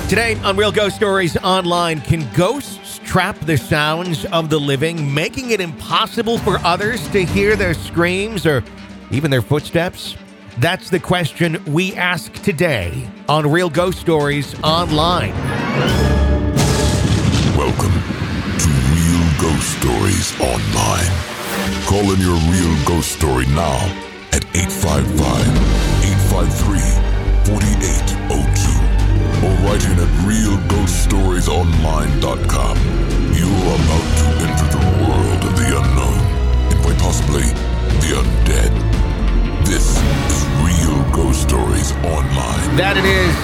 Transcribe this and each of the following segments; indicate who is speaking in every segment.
Speaker 1: Today on Real Ghost Stories Online, can ghosts trap the sounds of the living, making it impossible for others to hear their screams or even their footsteps? That's the question we ask today on Real Ghost Stories Online.
Speaker 2: Welcome to Real Ghost Stories Online. Call in your real ghost story now at 855-853-4802 or write in at realghoststoriesonline.com. You are about to enter the world of the unknown and quite possibly the undead. This is Real Ghost Stories Online.
Speaker 1: That it is.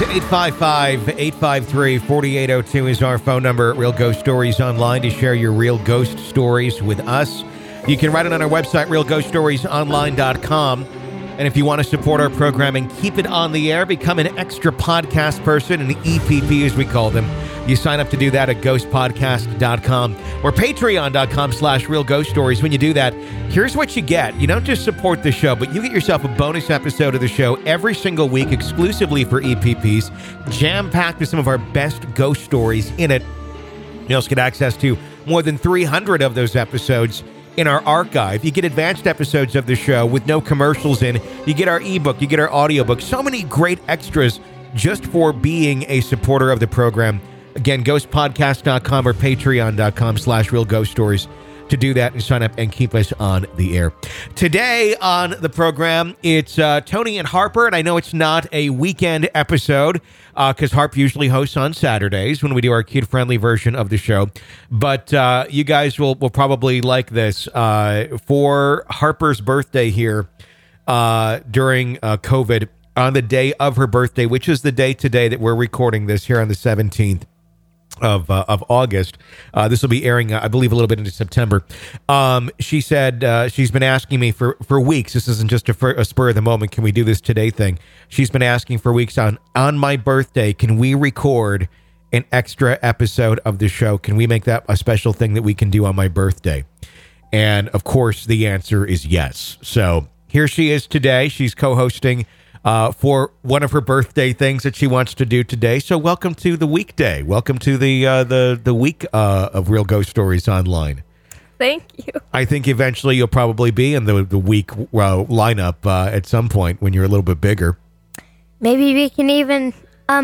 Speaker 1: 855-853-4802 is our phone number at Real Ghost Stories Online to share your real ghost stories with us. You can write it on our website, realghoststoriesonline.com. And if you want to support our program and keep it on the air, become an extra podcast person, an EPP as we call them. You sign up to do that at ghostpodcast.com or patreon.com/Real Ghost Stories. When you do that, here's what you get. You don't just support the show, but you get yourself a bonus episode of the show every single week exclusively for EPPs, jam-packed with some of our best ghost stories in it. You also get access to more than 300 of those episodes in our archive. You get advanced episodes of the show with no commercials in. You get our ebook, you get our audiobook. So many great extras just for being a supporter of the program. Again, ghostpodcast.com or patreon.com/Real Ghost Stories to do that and sign up and keep us on the air. Today on the program, it's Tony and Harper, and I know it's not a weekend episode because Harp usually hosts on Saturdays when we do our kid-friendly version of the show. But you guys will probably like this. For Harper's birthday here during COVID, on the day of her birthday, which is the day today that we're recording this here on the 17th of August. This will be airing, I believe, a little bit into September. She said she's been asking me for weeks. This isn't just a spur of the moment. Can we do this today thing? She's been asking for weeks on my birthday. Can we record an extra episode of the show? Can we make that a special thing that we can do on my birthday? And of course, the answer is yes. So here she is today. She's co-hosting for one of her birthday things that she wants to do today. So welcome to the weekday. Welcome to the week of Real Ghost Stories Online.
Speaker 3: Thank you.
Speaker 1: I think eventually you'll probably be in the week lineup at some point when you're a little bit bigger.
Speaker 3: Maybe we can even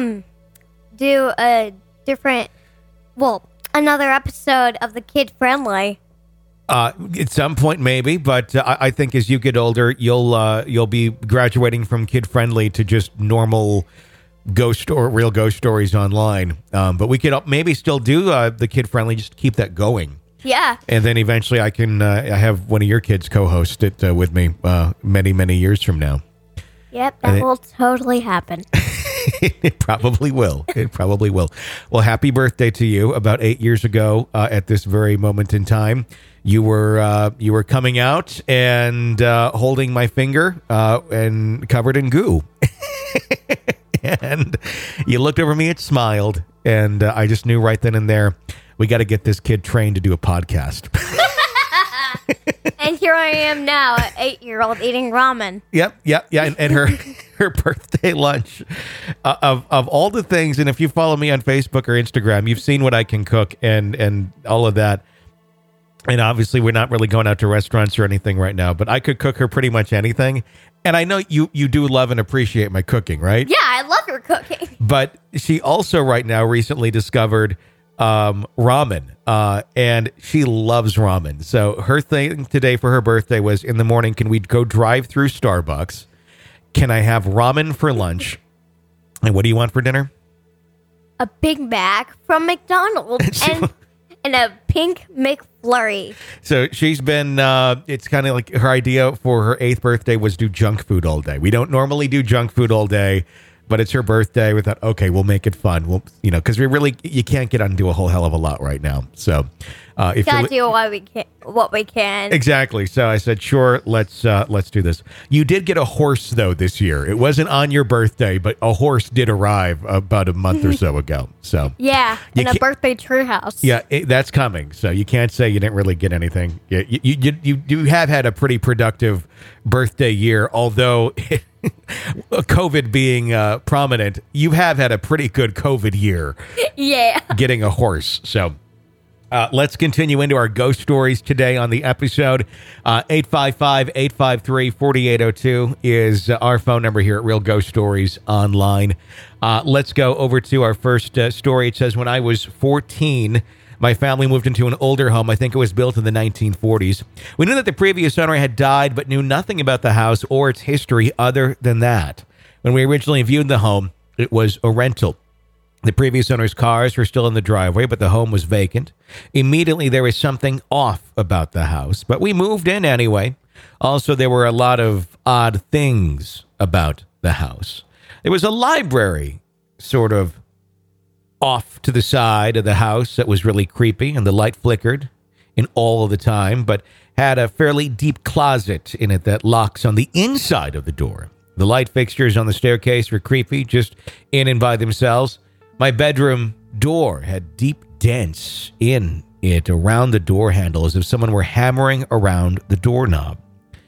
Speaker 3: do a different, another episode of the Kid Friendly.
Speaker 1: At some point, maybe, but I think as you get older, you'll be graduating from kid friendly to just normal Real Ghost Stories Online. But we could maybe still do the kid friendly, just keep that going.
Speaker 3: Yeah.
Speaker 1: And then eventually, I can I have one of your kids co-host it with me many years from now.
Speaker 3: Yep, that will totally happen.
Speaker 1: It probably will. It probably will. Well, happy birthday to you. About 8 years ago, at this very moment in time, you were coming out and holding my finger and covered in goo. And you looked over me and smiled, and I just knew right then and there, we got to get this kid trained to do a podcast.
Speaker 3: And here I am now, an 8-year-old eating ramen.
Speaker 1: Yep. And her birthday lunch of all the things. And if you follow me on Facebook or Instagram, you've seen what I can cook and all of that. And obviously, we're not really going out to restaurants or anything right now, but I could cook her pretty much anything. And I know you do love and appreciate my cooking, right?
Speaker 3: Yeah, I love your cooking.
Speaker 1: But she also right now recently discovered ramen, and she loves ramen. So her thing today for her birthday was, in the morning, can we go drive through Starbucks? Can I have ramen for lunch? And what do you want for dinner?
Speaker 3: A Big Mac from McDonald's and a pink McFlurry.
Speaker 1: So she's been, it's kind of like her idea for her 8th birthday was do junk food all day. We don't normally do junk food all day, but it's her birthday. We thought, okay, we'll make it fun. We'll, because you can't get on and do a whole hell of a lot right now. So If
Speaker 3: Gotta
Speaker 1: you're
Speaker 3: do what we can.
Speaker 1: Exactly. So I said, sure, let's do this. You did get a horse though this year. It wasn't on your birthday, but a horse did arrive about a month or so ago. So
Speaker 3: Yeah,
Speaker 1: You
Speaker 3: in a
Speaker 1: can't-
Speaker 3: birthday tree house.
Speaker 1: yeah, that's coming. So you can't say you didn't really get anything. You have had a pretty productive birthday year, although COVID being prominent, you have had a pretty good COVID year
Speaker 3: Yeah.
Speaker 1: getting a horse. So let's continue into our ghost stories today on the episode. 855-853-4802 is our phone number here at Real Ghost Stories Online. Let's go over to our first story. It says, when I was 14, my family moved into an older home. I think it was built in the 1940s. We knew that the previous owner had died, but knew nothing about the house or its history other than that. When we originally viewed the home, it was a rental. The previous owner's cars were still in the driveway, but the home was vacant. Immediately, there was something off about the house, but we moved in anyway. Also, there were a lot of odd things about the house. There was a library sort of off to the side of the house that was really creepy, and the light flickered in all of the time, but had a fairly deep closet in it that locks on the inside of the door. The light fixtures on the staircase were creepy, just in and by themselves. My bedroom door had deep dents in it around the door handle, as if someone were hammering around the doorknob.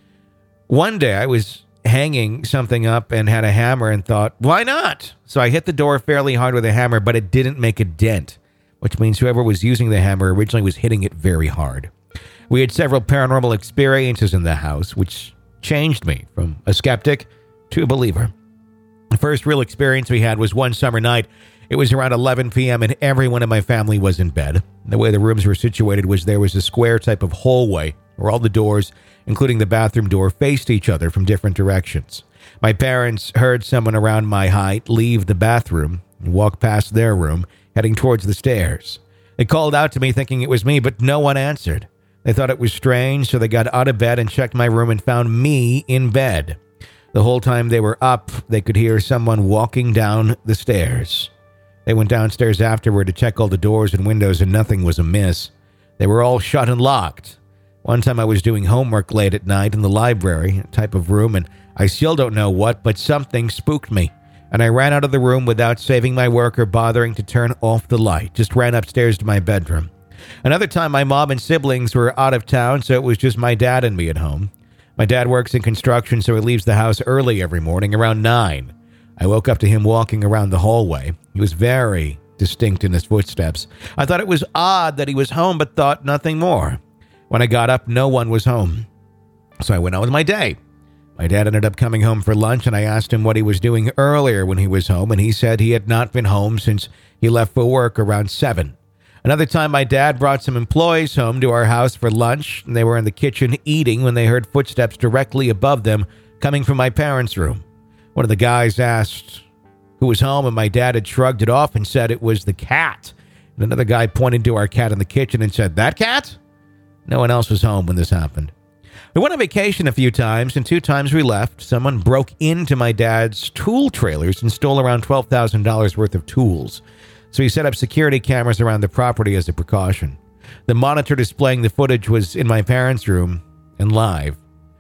Speaker 1: One day I was hanging something up and had a hammer and thought, why not? So I hit the door fairly hard with a hammer, but it didn't make a dent, which means whoever was using the hammer originally was hitting it very hard. We had several paranormal experiences in the house, which changed me from a skeptic to a believer. The first real experience we had was one summer night. It was around 11 p.m. and everyone in my family was in bed. The way the rooms were situated was there was a square type of hallway where all the doors, including the bathroom door, faced each other from different directions. My parents heard someone around my height leave the bathroom and walk past their room, heading towards the stairs. They called out to me thinking it was me, but no one answered. They thought it was strange, so they got out of bed and checked my room and found me in bed. The whole time they were up, they could hear someone walking down the stairs. They went downstairs afterward to check all the doors and windows, and nothing was amiss. They were all shut and locked. One time I was doing homework late at night in the library, a type of room, and I still don't know what, but something spooked me. And I ran out of the room without saving my work or bothering to turn off the light. Just ran upstairs to my bedroom. Another time my mom and siblings were out of town, so it was just my dad and me at home. My dad works in construction, so he leaves the house early every morning, around 9. I woke up to him walking around the hallway. He was very distinct in his footsteps. I thought it was odd that he was home, but thought nothing more. When I got up, no one was home. So I went on with my day. My dad ended up coming home for lunch, and I asked him what he was doing earlier when he was home, and he said he had not been home since he left for work around 7. Another time, my dad brought some employees home to our house for lunch, and they were in the kitchen eating when they heard footsteps directly above them coming from my parents' room. One of the guys asked who was home, and my dad had shrugged it off and said it was the cat. And another guy pointed to our cat in the kitchen and said, "That cat?" No one else was home when this happened. We went on vacation a few times, and 2 times we left. Someone broke into my dad's tool trailers and stole around $12,000 worth of tools. So he set up security cameras around the property as a precaution. The monitor displaying the footage was in my parents' room and live.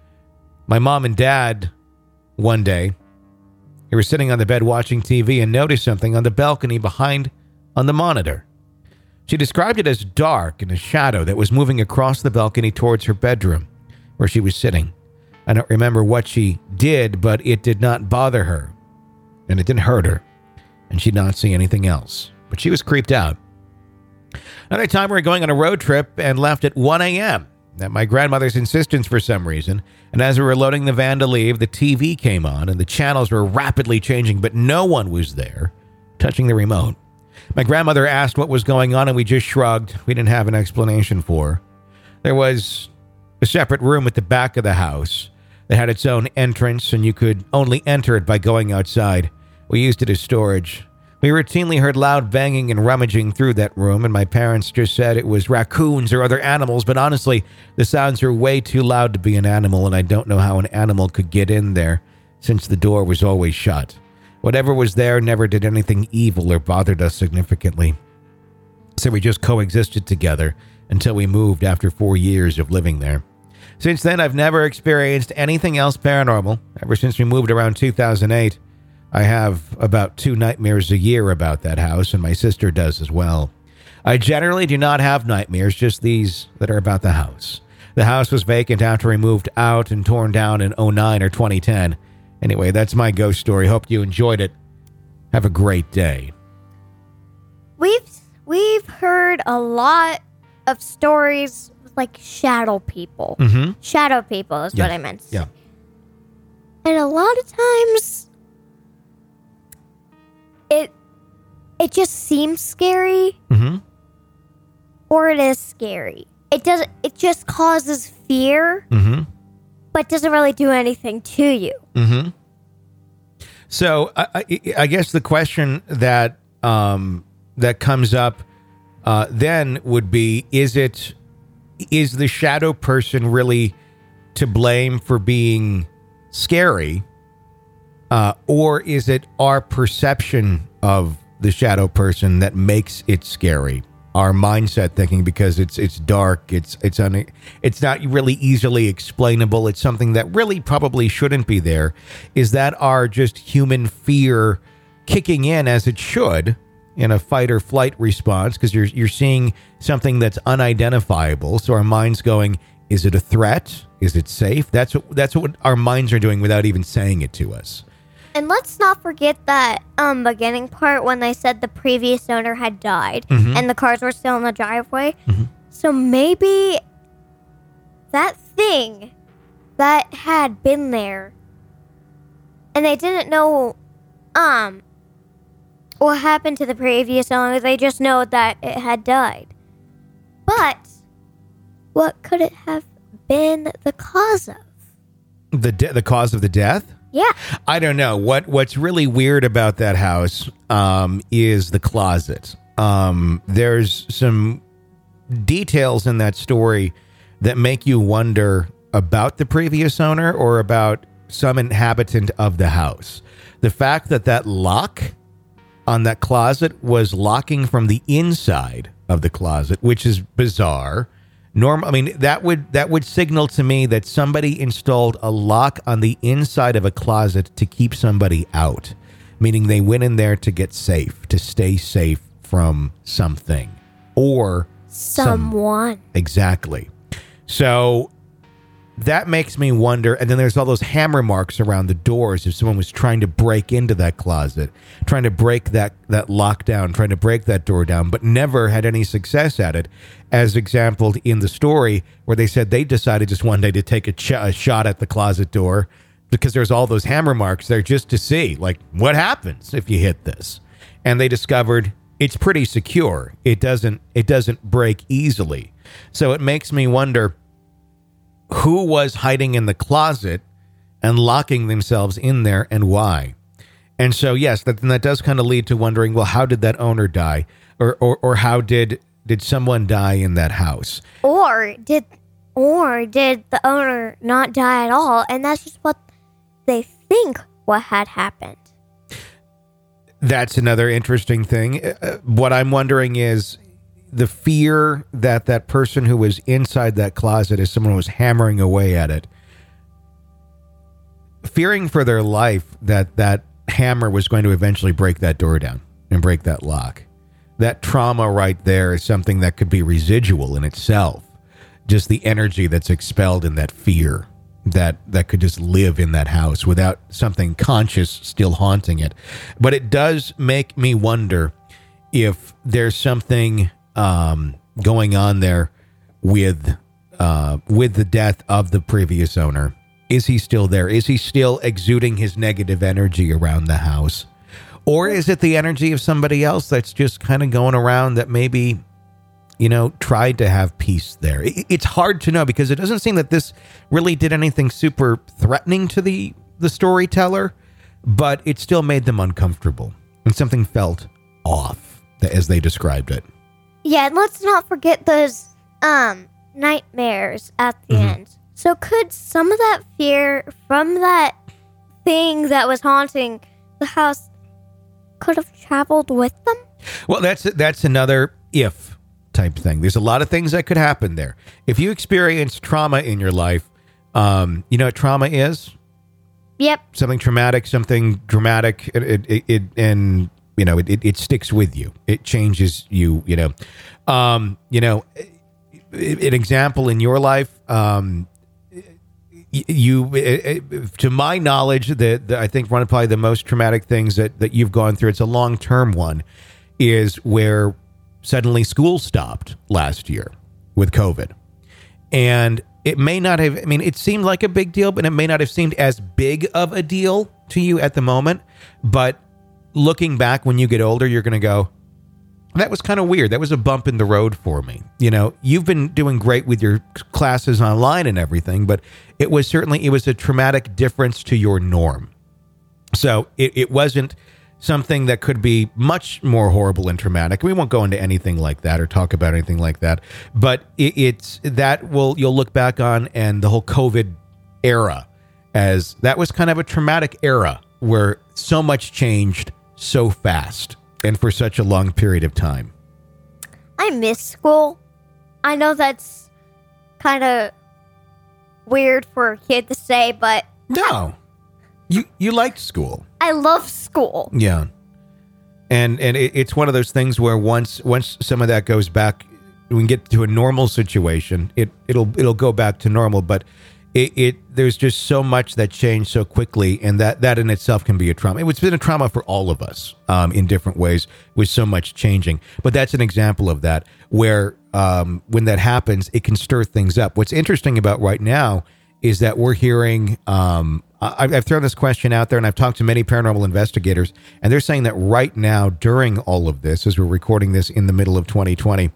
Speaker 1: My mom and dad, one day, they were sitting on the bed watching TV and noticed something on the balcony behind on the monitor. She described it as dark and a shadow that was moving across the balcony towards her bedroom, where she was sitting. I don't remember what she did, but it did not bother her, and it didn't hurt her, and she did not see anything else. But she was creeped out. Another time we were going on a road trip and left at 1 a.m. at my grandmother's insistence for some reason, and as we were loading the van to leave, the TV came on, and the channels were rapidly changing, but no one was there touching the remote. My grandmother asked what was going on, and we just shrugged. We didn't have an explanation for her. There was a separate room at the back of the house that had its own entrance, and you could only enter it by going outside. We used it as storage. We routinely heard loud banging and rummaging through that room, and my parents just said it was raccoons or other animals, but honestly, the sounds are way too loud to be an animal, and I don't know how an animal could get in there since the door was always shut. Whatever was there never did anything evil or bothered us significantly. So we just coexisted together until we moved after 4 years of living there. Since then, I've never experienced anything else paranormal. Ever since we moved around 2008, I have about 2 nightmares a year about that house, and my sister does as well. I generally do not have nightmares, just these that are about the house. The house was vacant after we moved out and torn down in 2009 or 2010. Anyway, that's my ghost story. Hope you enjoyed it. Have a great day.
Speaker 3: We've heard a lot of stories with like shadow people.
Speaker 1: Mm-hmm.
Speaker 3: Shadow people is what I meant to say.
Speaker 1: Yeah.
Speaker 3: And a lot of times it just seems scary.
Speaker 1: Mm-hmm.
Speaker 3: Or it is scary. It just causes fear.
Speaker 1: Mm-hmm.
Speaker 3: But doesn't really do anything to you.
Speaker 1: Mm-hmm. So I guess the question that that comes up then would be: is the shadow person really to blame for being scary, or is it our perception of the shadow person that makes it scary? Our mindset thinking, because it's dark, it's not really easily explainable. It's something that really probably shouldn't be there. Is that our just human fear kicking in as it should in a fight or flight response? Because you're seeing something that's unidentifiable, so our mind's going, is it a threat? Is it safe? That's what our minds are doing without even saying it to us.
Speaker 3: And let's not forget that beginning part when they said the previous owner had died and the cars were still in the driveway. Mm-hmm. So maybe that thing that had been there and they didn't know what happened to the previous owner. They just know that it had died. But what could it have been the cause of?
Speaker 1: The cause of the death?
Speaker 3: Yeah.
Speaker 1: I don't know. What's really weird about that house is the closet. There's some details in that story that make you wonder about the previous owner or about some inhabitant of the house. The fact that lock on that closet was locking from the inside of the closet, which is bizarre. That would signal to me that somebody installed a lock on the inside of a closet to keep somebody out, meaning they went in there to get safe, to stay safe from something or
Speaker 3: someone.
Speaker 1: Exactly. So that makes me wonder. And then there's all those hammer marks around the doors if someone was trying to break into that closet, trying to break that lockdown, trying to break that door down, but never had any success at it, as exampled in the story where they said they decided just one day to take a shot at the closet door because there's all those hammer marks there just to see, like, what happens if you hit this? And they discovered it's pretty secure. It doesn't break easily. So it makes me wonder who was hiding in the closet and locking themselves in there and why. And so, yes, that does kind of lead to wondering, well, how did that owner die? Or how did someone die in that house? Or
Speaker 3: did the owner not die at all? And that's just what they think what had happened.
Speaker 1: That's another interesting thing. What I'm wondering is the fear that person who was inside that closet as someone was hammering away at it, fearing for their life that hammer was going to eventually break that door down and break that lock. That trauma right there is something that could be residual in itself. Just the energy that's expelled in that fear that could just live in that house without something conscious still haunting it. But it does make me wonder if there's something going on there with the death of the previous owner. Is he still there? Is he still exuding his negative energy around the house? Or is it the energy of somebody else that's just kind of going around that maybe, tried to have peace there? It's hard to know because it doesn't seem that this really did anything super threatening to the storyteller, but it still made them uncomfortable and something felt off as they described it.
Speaker 3: Yeah, and let's not forget those nightmares at the end. So could some of that fear from that thing that was haunting the house could have traveled with them?
Speaker 1: Well, that's another if type thing. There's a lot of things that could happen there. If you experience trauma in your life, you know what trauma is?
Speaker 3: Yep.
Speaker 1: Something traumatic, something dramatic, and you know, it sticks with you. It changes you, you know. An example in your life, to my knowledge, I think one of probably the most traumatic things that you've gone through, it's a long-term one, is where suddenly school stopped last year with COVID. And it may not have, I mean, it seemed like a big deal, but it may not have seemed as big of a deal to you at the moment. But looking back when you get older, you're going to go, that was kind of weird. That was a bump in the road for me. You know, you've been doing great with your classes online and everything, but it was a traumatic difference to your norm. So it wasn't something that could be much more horrible and traumatic. We won't go into anything like that or talk about anything like that, but you'll look back on, and the whole COVID era as that was kind of a traumatic era where so much changed so fast and for such a long period of time.
Speaker 3: I miss school. I know that's kind of weird for a kid to say, but
Speaker 1: no, you liked school.
Speaker 3: I love school.
Speaker 1: Yeah, and it's one of those things where once some of that goes back, we can get to a normal situation. It'll go back to normal, but there's just so much that changed so quickly, and that in itself can be a trauma. It's been a trauma for all of us in different ways with so much changing. But that's an example of that where when that happens, it can stir things up. What's interesting about right now is that we're hearing, I've thrown this question out there, and I've talked to many paranormal investigators, and they're saying that right now during all of this, as we're recording this in the middle of 2020,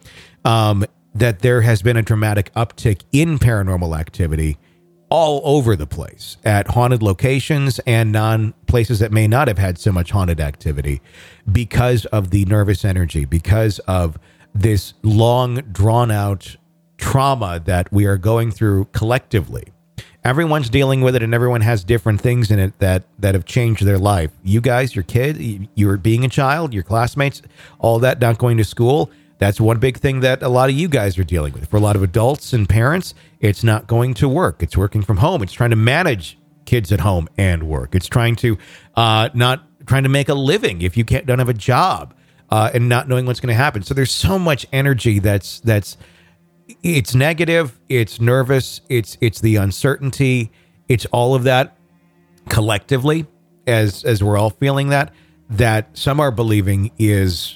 Speaker 1: that there has been a dramatic uptick in paranormal activity all over the place at haunted locations and places that may not have had so much haunted activity because of the nervous energy, because of this long drawn out trauma that we are going through collectively. Everyone's dealing with it, and everyone has different things in it that have changed their life. You guys, your kid, you're being a child, your classmates, all that, not going to school. That's one big thing that a lot of you guys are dealing with. For a lot of adults and parents, it's not going to work. It's working from home. It's trying to manage kids at home and work. It's trying to not trying to make a living if you don't have a job and not knowing what's going to happen. So there's so much energy that's it's negative, it's nervous, it's the uncertainty, it's all of that collectively as we're all feeling that some are believing is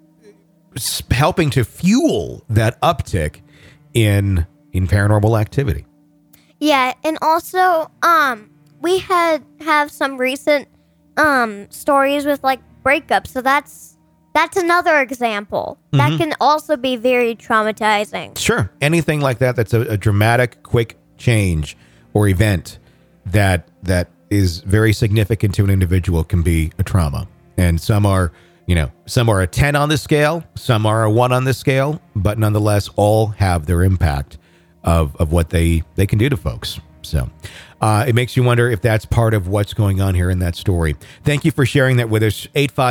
Speaker 1: helping to fuel that uptick in paranormal activity.
Speaker 3: Yeah, and also we have some recent stories with like breakups, so that's another example. Mm-hmm. That can also be very traumatizing.
Speaker 1: Sure. Anything like that's a dramatic, quick change or event that is very significant to an individual can be a trauma. And some are a 10 on the scale, some are a 1 on the scale, but nonetheless all have their impact of what they can do to folks. So it makes you wonder if that's part of what's going on here in that story. Thank you for sharing that with us.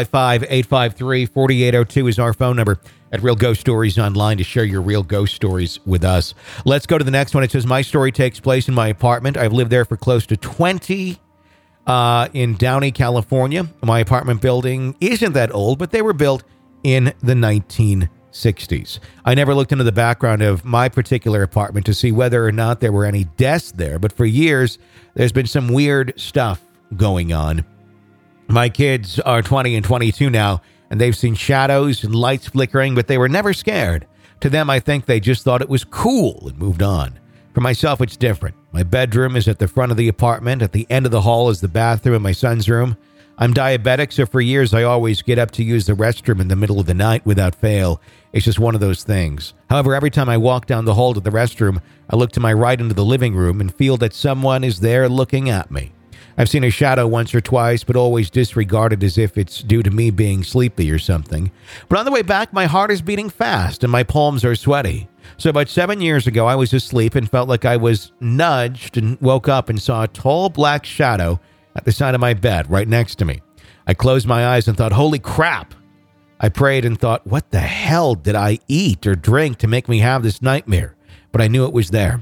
Speaker 1: 855-853-4802 is our phone number at Real Ghost Stories Online to share your real ghost stories with us. Let's go to the next one. It says, my story takes place in my apartment. I've lived there for close to 20 in Downey, California. My apartment building isn't that old, but they were built in the 1960s. I never looked into the background of my particular apartment to see whether or not there were any deaths there, but for years, there's been some weird stuff going on. My kids are 20 and 22 now, and they've seen shadows and lights flickering, but they were never scared. To them, I think they just thought it was cool and moved on. For myself, it's different. My bedroom is at the front of the apartment. At the end of the hall is the bathroom and my son's room. I'm diabetic, so for years I always get up to use the restroom in the middle of the night without fail. It's just one of those things. However, every time I walk down the hall to the restroom, I look to my right into the living room and feel that someone is there looking at me. I've seen a shadow once or twice, but always disregarded as if it's due to me being sleepy or something. But on the way back, my heart is beating fast and my palms are sweaty. So about 7 years ago, I was asleep and felt like I was nudged and woke up and saw a tall black shadow at the side of my bed right next to me. I closed my eyes and thought, holy crap. I prayed and thought, what the hell did I eat or drink to make me have this nightmare? But I knew it was there.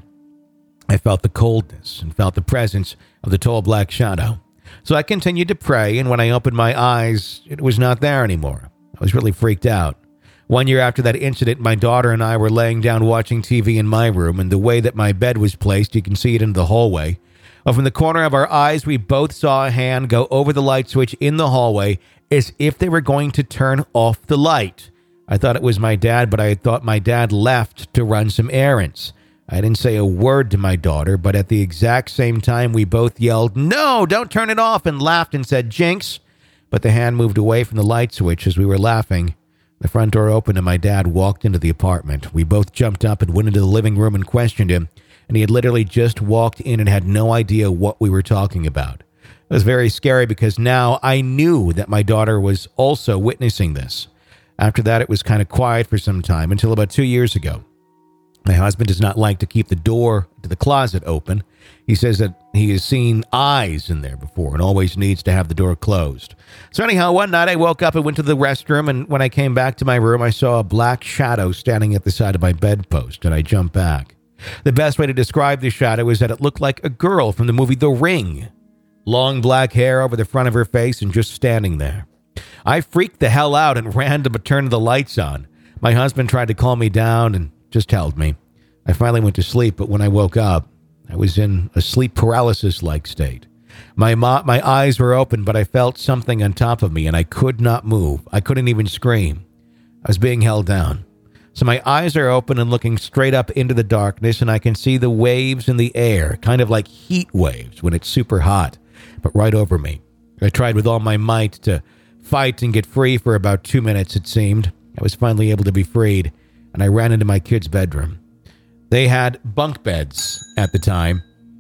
Speaker 1: I felt the coldness and felt the presence of the tall black shadow. So I continued to pray, and when I opened my eyes, it was not there anymore. I was really freaked out. 1 year after that incident, my daughter and I were laying down watching TV in my room, and the way that my bed was placed, you can see it in the hallway. Well, from the corner of our eyes, we both saw a hand go over the light switch in the hallway as if they were going to turn off the light. I thought it was my dad, but I thought my dad left to run some errands. I didn't say a word to my daughter, but at the exact same time, we both yelled, "No, don't turn it off," and laughed and said, "Jinx." But the hand moved away from the light switch as we were laughing. The front door opened and my dad walked into the apartment. We both jumped up and went into the living room and questioned him, and he had literally just walked in and had no idea what we were talking about. It was very scary because now I knew that my daughter was also witnessing this. After that, it was kind of quiet for some time until about 2 years ago. My husband does not like to keep the door to the closet open. He says that he has seen eyes in there before and always needs to have the door closed. So anyhow, one night I woke up and went to the restroom, and when I came back to my room, I saw a black shadow standing at the side of my bedpost, and I jumped back. The best way to describe the shadow is that it looked like a girl from the movie The Ring. Long black hair over the front of her face and just standing there. I freaked the hell out and ran to turn the lights on. My husband tried to calm me down and just held me. I finally went to sleep, but when I woke up, I was in a sleep paralysis-like state. My eyes were open, but I felt something on top of me, and I could not move. I couldn't even scream. I was being held down. So my eyes are open and looking straight up into the darkness, and I can see the waves in the air, kind of like heat waves when it's super hot, but right over me. I tried with all my might to fight and get free for about 2 minutes, it seemed. I was finally able to be freed, and I ran into my kids' bedroom. They had bunk beds at the time.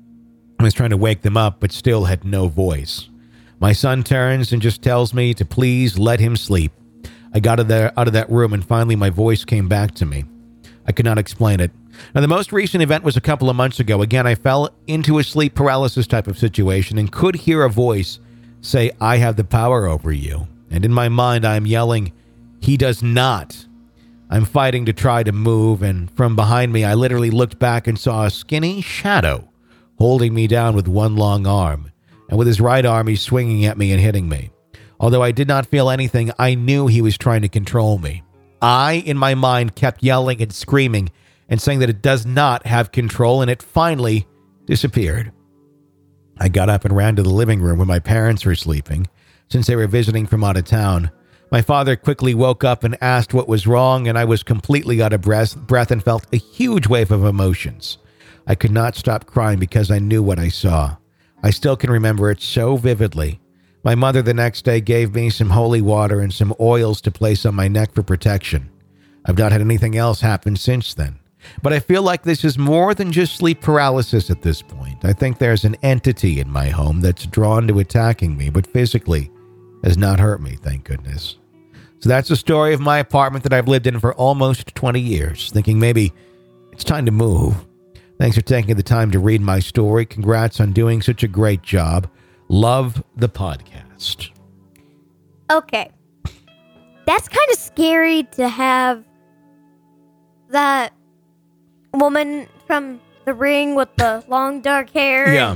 Speaker 1: I was trying to wake them up, but still had no voice. My son turns and just tells me to please let him sleep. I got out of that room, and finally my voice came back to me. I could not explain it. Now, the most recent event was a couple of months ago. Again, I fell into a sleep paralysis type of situation and could hear a voice say, "I have the power over you." And in my mind, I'm yelling, "He does not." I'm fighting to try to move, and from behind me, I literally looked back and saw a skinny shadow holding me down with one long arm. And with his right arm, he's swinging at me and hitting me. Although I did not feel anything, I knew he was trying to control me. I, in my mind, kept yelling and screaming and saying that it does not have control, and it finally disappeared. I got up and ran to the living room where my parents were sleeping, since they were visiting from out of town. My father quickly woke up and asked what was wrong, and I was completely out of breath and felt a huge wave of emotions. I could not stop crying because I knew what I saw. I still can remember it so vividly. My mother the next day gave me some holy water and some oils to place on my neck for protection. I've not had anything else happen since then. But I feel like this is more than just sleep paralysis at this point. I think there's an entity in my home that's drawn to attacking me, but physically has not hurt me, thank goodness. So that's the story of my apartment that I've lived in for almost 20 years, thinking maybe it's time to move. Thanks for taking the time to read my story. Congrats on doing such a great job. Love the podcast.
Speaker 3: Okay. That's kind of scary to have that woman from The Ring with the long dark hair.
Speaker 1: Yeah.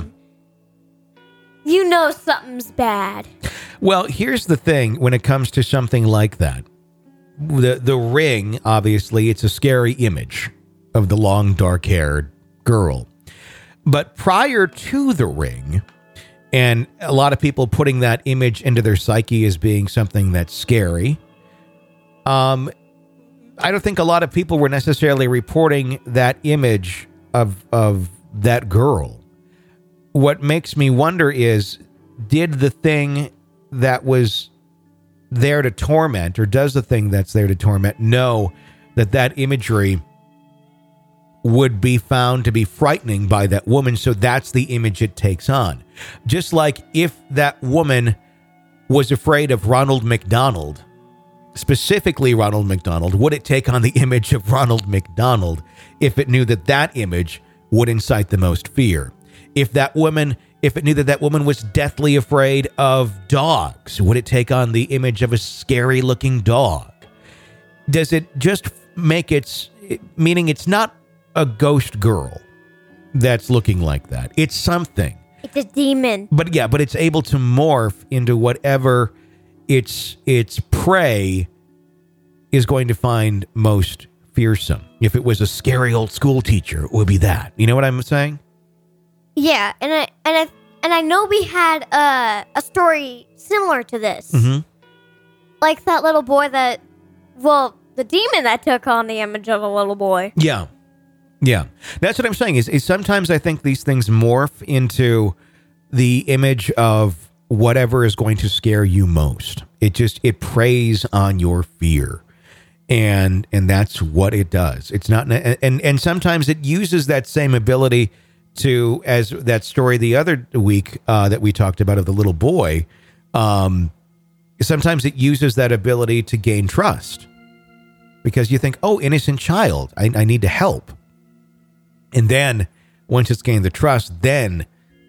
Speaker 3: You know something's bad.
Speaker 1: Well, here's the thing when it comes to something like that. The Ring, obviously, it's a scary image of the long dark-haired girl. But prior to The Ring, and a lot of people putting that image into their psyche as being something that's scary, I don't think a lot of people were necessarily reporting that image of that girl. What makes me wonder is, did the thing that was there to torment, or does the thing that's there to torment know that imagery would be found to be frightening by that woman, so that's the image it takes on? Just like if that woman was afraid of Ronald McDonald, specifically Ronald McDonald, would it take on the image of Ronald McDonald if it knew that image would incite the most fear? If it knew that woman was deathly afraid of dogs, would it take on the image of a scary looking dog? does it just make meaning it's not a ghost girl that's looking like that. It's something.
Speaker 3: It's a demon.
Speaker 1: But it's able to morph into whatever its prey is going to find most fearsome. If it was a scary old school teacher, it would be that. You know what I'm saying?
Speaker 3: Yeah, and I know we had a story similar to this.
Speaker 1: Mm-hmm.
Speaker 3: Like that little boy the demon that took on the image of a little boy.
Speaker 1: Yeah. Yeah. That's what I'm saying is sometimes I think these things morph into the image of whatever is going to scare you most. It preys on your fear. And that's what it does. It's not, and sometimes it uses that same ability to, as that story the other week that we talked about of the little boy. Sometimes it uses that ability to gain trust because you think, oh, innocent child, I need to help. And then once it's gained the trust, then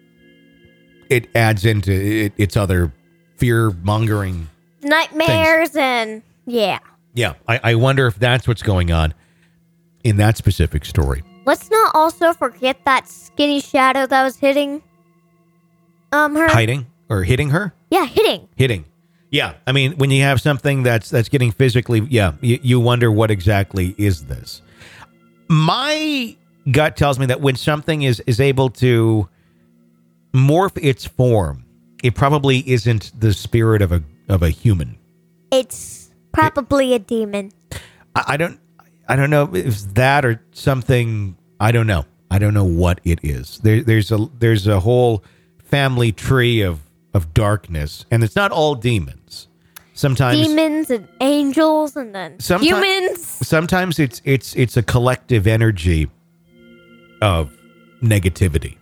Speaker 1: it adds into its other fear mongering
Speaker 3: nightmares and yeah.
Speaker 1: Yeah, I wonder if that's what's going on in that specific story.
Speaker 3: Let's not also forget that skinny shadow that was hitting her.
Speaker 1: Hiding or hitting her?
Speaker 3: Yeah, hitting.
Speaker 1: Hitting. Yeah, I mean, when you have something that's getting physically, you wonder what exactly is this. My gut tells me that when something is able to morph its form, it probably isn't the spirit of a human.
Speaker 3: It's probably a demon.
Speaker 1: I don't know if it's that or something. I don't know. I don't know what it is. There's a whole family tree of darkness, and it's not all demons. Sometimes
Speaker 3: demons and angels, and then humans.
Speaker 1: Sometimes it's a collective energy of negativity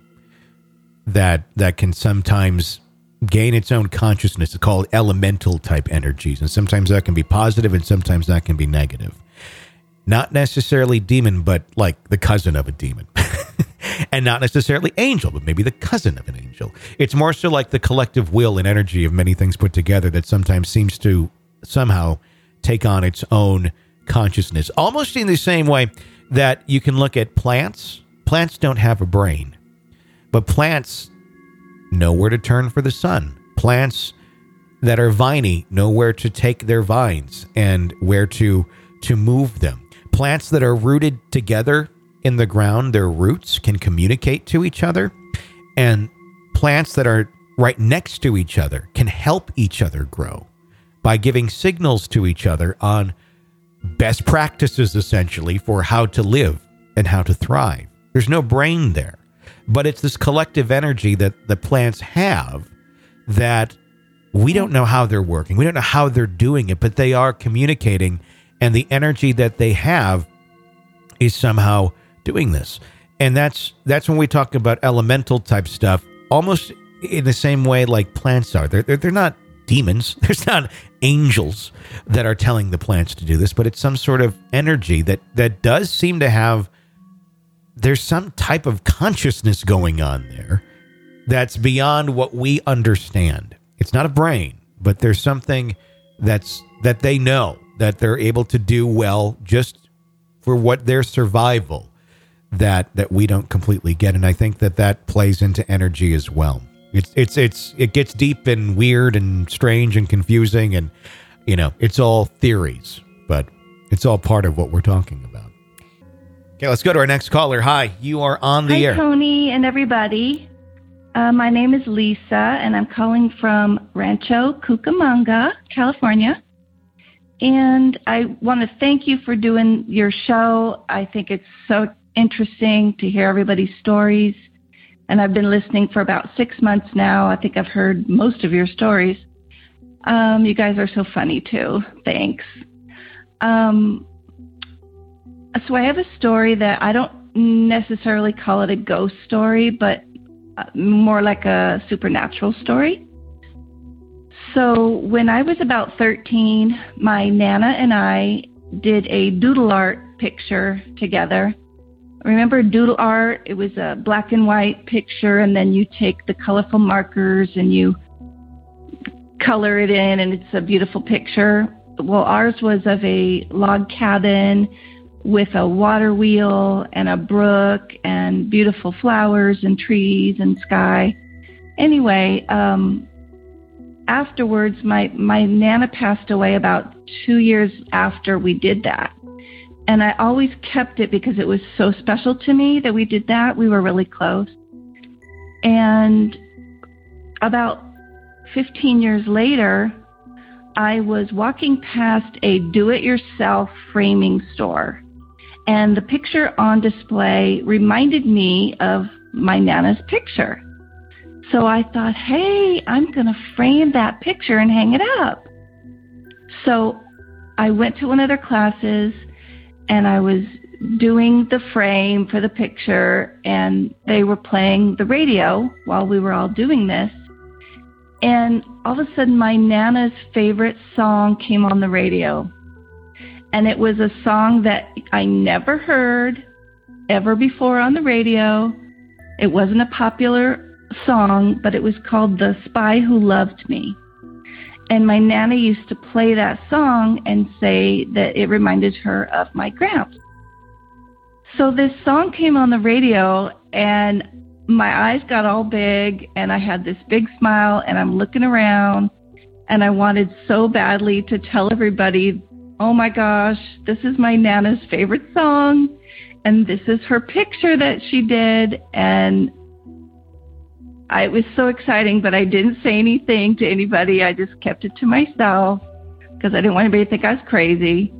Speaker 1: that can sometimes gain its own consciousness. It's called elemental type energies, and sometimes that can be positive, and sometimes that can be negative. Not necessarily demon, but like the cousin of a demon. And not necessarily angel, but maybe the cousin of an angel. It's more so like the collective will and energy of many things put together that sometimes seems to somehow take on its own consciousness. Almost in the same way that you can look at plants. Plants don't have a brain, but plants know where to turn for the sun. Plants that are viney know where to take their vines and where to move them. Plants that are rooted together in the ground, their roots can communicate to each other. And plants that are right next to each other can help each other grow by giving signals to each other on best practices, essentially, for how to live and how to thrive. There's no brain there, but it's this collective energy that the plants have that we don't know how they're working. We don't know how they're doing it, but they are communicating, and the energy that they have is somehow doing this. And that's when we talk about elemental type stuff, almost in the same way like plants are. They're not demons. There's not angels that are telling the plants to do this, but it's some sort of energy that does seem to have, there's some type of consciousness going on there that's beyond what we understand. It's not a brain, but there's something that they know that they're able to do well just for what their survival that we don't completely get. And I think that plays into energy as well. It gets deep and weird and strange and confusing, and it's all theories, but it's all part of what we're talking about. Okay, let's go to our next caller. Hi, you are on the air.
Speaker 4: Hi, Tony and everybody. My name is Lisa, and I'm calling from Rancho Cucamonga, California. And I want to thank you for doing your show. I think it's so interesting to hear everybody's stories. And I've been listening for about 6 months now. I think I've heard most of your stories. You guys are so funny, too. Thanks. So I have a story that I don't necessarily call it a ghost story, but more like a supernatural story. So when I was about 13, my Nana and I did a doodle art picture together. Remember doodle art? It was a black and white picture, and then you take the colorful markers and you color it in, and it's a beautiful picture. ours was of a log cabin with a water wheel and a brook and beautiful flowers and trees and sky. Anyway, afterwards, my Nana passed away about 2 years after we did that. And I always kept it because it was so special to me that we did that. We were really close. And about 15 years later, I was walking past a do-it-yourself framing store. And the picture on display reminded me of my Nana's picture. So I thought, hey, I'm going to frame that picture and hang it up. So I went to one of their classes, and I was doing the frame for the picture, and they were playing the radio while we were all doing this. And all of a sudden, my Nana's favorite song came on the radio. And it was a song that I never heard ever before on the radio. It wasn't a popular song, but it was called The Spy Who Loved Me. And my Nana used to play that song and say that it reminded her of my gramps. So this song came on the radio, and my eyes got all big, and I had this big smile, and I'm looking around, and I wanted so badly to tell everybody, oh my gosh, this is my Nana's favorite song, and this is her picture that she did. And it was so exciting, but I didn't say anything to anybody. I just kept it to myself because I didn't want anybody to think I was crazy.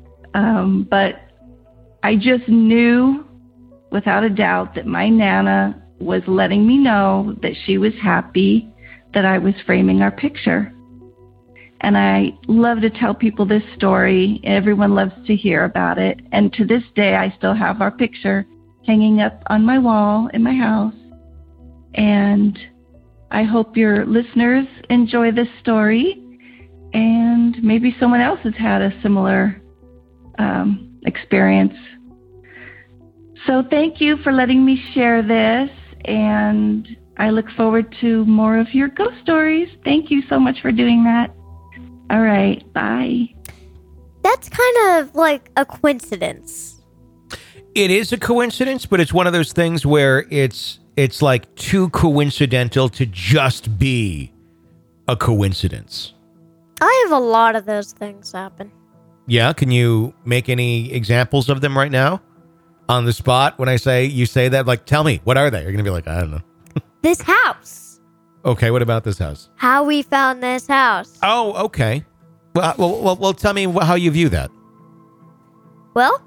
Speaker 4: But I just knew without a doubt that my Nana was letting me know that she was happy that I was framing our picture. And I love to tell people this story. Everyone loves to hear about it. And to this day, I still have our picture hanging up on my wall in my house. And I hope your listeners enjoy this story, and maybe someone else has had a similar experience. So thank you for letting me share this, and I look forward to more of your ghost stories. Thank you so much for doing that. All right, bye.
Speaker 3: That's kind of like a coincidence.
Speaker 1: It is a coincidence, but it's one of those things where it's like too coincidental to just be a coincidence.
Speaker 3: I have a lot of those things happen.
Speaker 1: Yeah, can you make any examples of them right now? On the spot, when you say that, like, tell me, what are they? You're going to be like, I don't know.
Speaker 3: This house.
Speaker 1: Okay, what about this house?
Speaker 3: How we found this house.
Speaker 1: Oh, okay. Well, tell me how you view that.
Speaker 3: Well,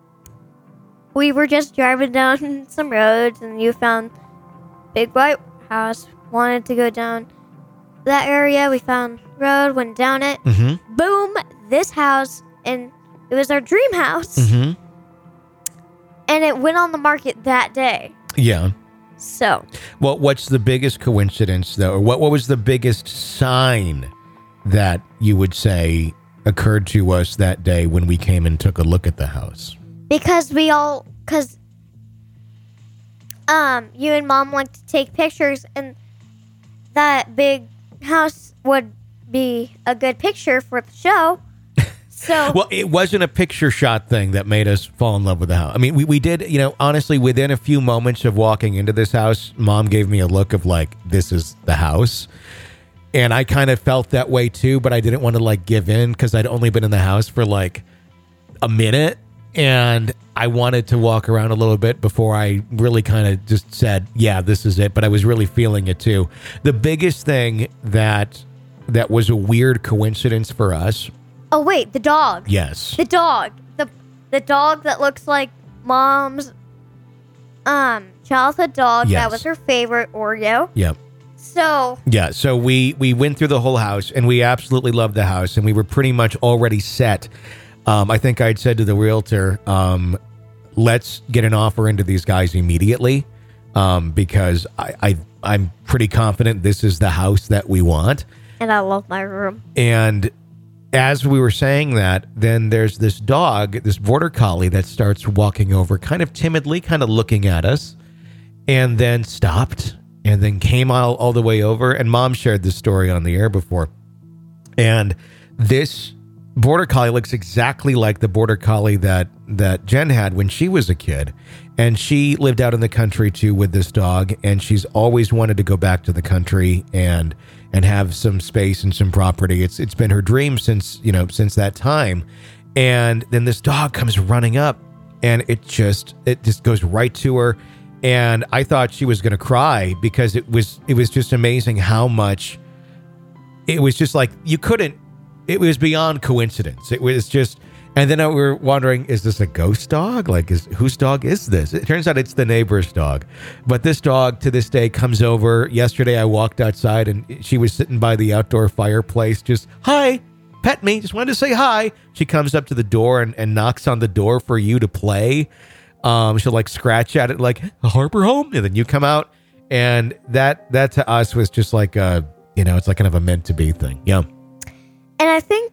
Speaker 3: we were just driving down some roads, and you found big white house. Wanted to go down that area. We found road, went down it.
Speaker 1: Mm-hmm.
Speaker 3: Boom, this house, and it was our dream house.
Speaker 1: Mm-hmm.
Speaker 3: And it went on the market that day.
Speaker 1: Yeah.
Speaker 3: So.
Speaker 1: Well, what's the biggest coincidence, though? Or what was the biggest sign that you would say occurred to us that day when we came and took a look at the house?
Speaker 3: Because you and Mom like to take pictures, and that big house would be a good picture for the show. So,
Speaker 1: well, it wasn't a picture shot thing that made us fall in love with the house. I mean, we did, honestly, within a few moments of walking into this house, Mom gave me a look of like, this is the house. And I kind of felt that way too, but I didn't want to like give in because I'd only been in the house for like a minute. And I wanted to walk around a little bit before I really kind of just said, yeah, this is it. But I was really feeling it too. The biggest thing that was a weird coincidence for us.
Speaker 3: Oh, wait, the dog.
Speaker 1: Yes.
Speaker 3: The dog. The dog that looks like Mom's childhood dog.
Speaker 1: Yes.
Speaker 3: That was her favorite, Oreo.
Speaker 1: Yep.
Speaker 3: So.
Speaker 1: Yeah, so we went through the whole house, and we absolutely loved the house, and we were pretty much already set. I think I'd said to the realtor, let's get an offer into these guys immediately, because I'm pretty confident this is the house that we want.
Speaker 3: And I love my room.
Speaker 1: And as we were saying that, then there's this dog, this border collie that starts walking over kind of timidly, kind of looking at us, and then stopped and then came all the way over. And Mom shared this story on the air before. And this Border Collie looks exactly like the Border Collie that Jen had when she was a kid. And she lived out in the country too with this dog, and she's always wanted to go back to the country and have some space and some property. It's been her dream since that time. And then this dog comes running up, and it just goes right to her. And I thought she was going to cry because it was just amazing how much it was just like it was beyond coincidence. It was just, and then we were wondering, is this a ghost dog? Like, whose dog is this? It turns out it's the neighbor's dog. But this dog to this day comes over. Yesterday I walked outside and she was sitting by the outdoor fireplace, just, hi, pet me, just wanted to say hi. She comes up to the door and knocks on the door for you to play. She'll like scratch at it like, Harper home? And then you come out. And that to us was just like it's like kind of a meant to be thing. Yeah.
Speaker 3: And I think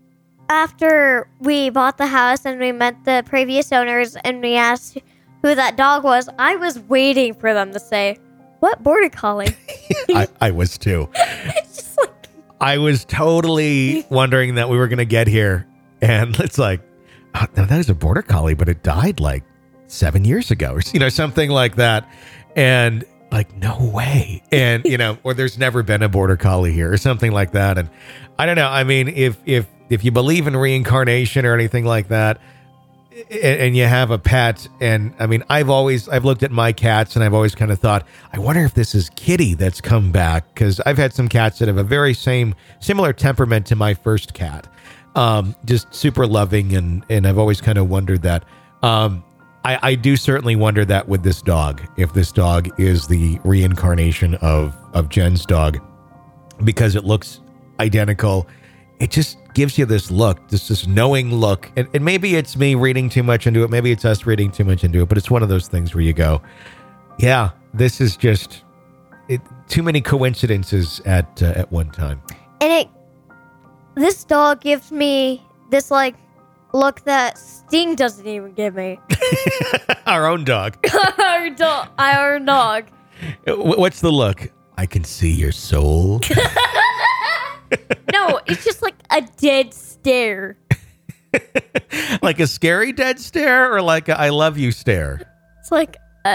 Speaker 3: after we bought the house and we met the previous owners and we asked who that dog was, I was waiting for them to say, what Border Collie?
Speaker 1: I was too.
Speaker 3: It's just like,
Speaker 1: I was totally wondering that we were going to get here. And it's like, oh, no, that is a Border Collie, but it died like 7 years ago or, something like that. And like, no way. And, or there's never been a Border Collie here or something like that. And I don't know. I mean, if you believe in reincarnation or anything like that, and you have a pet, and I mean, I've looked at my cats and I've always kind of thought, I wonder if this is Kitty that's come back, because I've had some cats that have a very similar temperament to my first cat, just super loving, and I've always kind of wondered that. I do certainly wonder that with this dog, if this dog is the reincarnation of Jen's dog, because it looks identical. It just gives you this look, this knowing look. And maybe it's me reading too much into it. Maybe it's us reading too much into it. But it's one of those things where you go, yeah, this is just too many coincidences at one time. And
Speaker 3: this dog gives me this like look that Sting doesn't even give me.
Speaker 1: Our own dog.
Speaker 3: Our dog.
Speaker 1: What's the look? I can see your soul.
Speaker 3: No, it's just like a dead stare.
Speaker 1: Like a scary dead stare, or like a I love you stare?
Speaker 3: It's like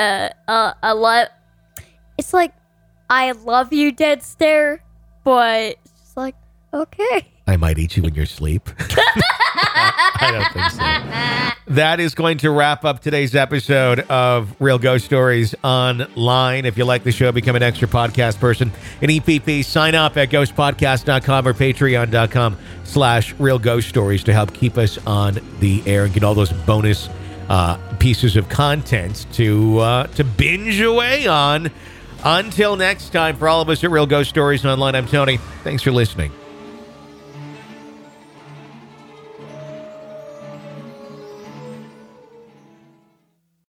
Speaker 3: it's like I love you dead stare, but it's just like, okay.
Speaker 1: I might eat you in your sleep. I don't think so. That is going to wrap up today's episode of Real Ghost Stories Online. If you like the show, become an extra podcast person. An EPP, sign up at ghostpodcast.com or patreon.com/Real Ghost Stories to help keep us on the air and get all those bonus pieces of content to binge away on. Until next time, for all of us at Real Ghost Stories Online, I'm Tony. Thanks for listening.